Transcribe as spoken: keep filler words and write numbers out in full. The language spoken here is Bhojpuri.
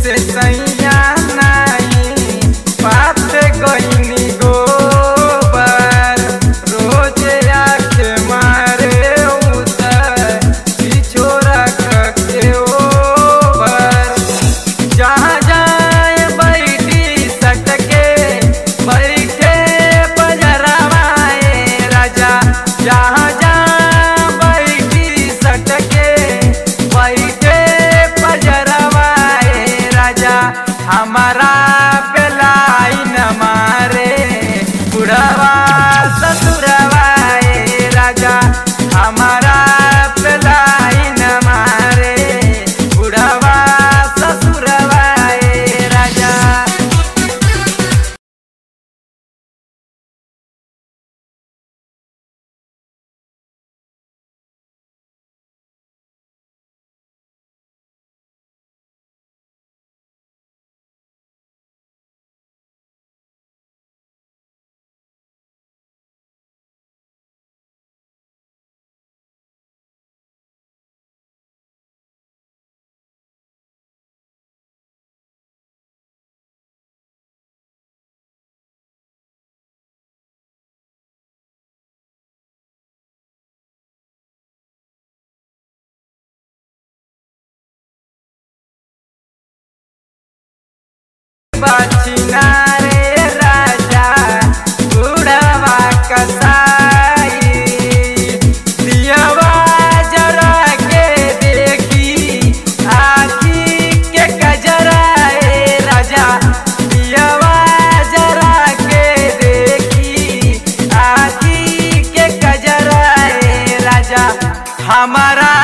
से सैया नहीं बात गईनी गोबर रोज आके मारे उतर छोरा के ओबर जहाँ जाए बैठी सटके बैठे बजरवाए राजा जहाँ जहाँ बैठी सटके बैठे बजरवाए राजा हमारा बेलाई न मारे बुढ़वा ससुरवाए राजा हमारा बेलाई न मारे बुढ़वा ससुरवाए राजा। बाचिना रे राजा बुढ़वा कसाई दियवा जरा के देखी आखी के कजराए राजा दियवा जरा के देखी आखी के कजराए राजा हमारा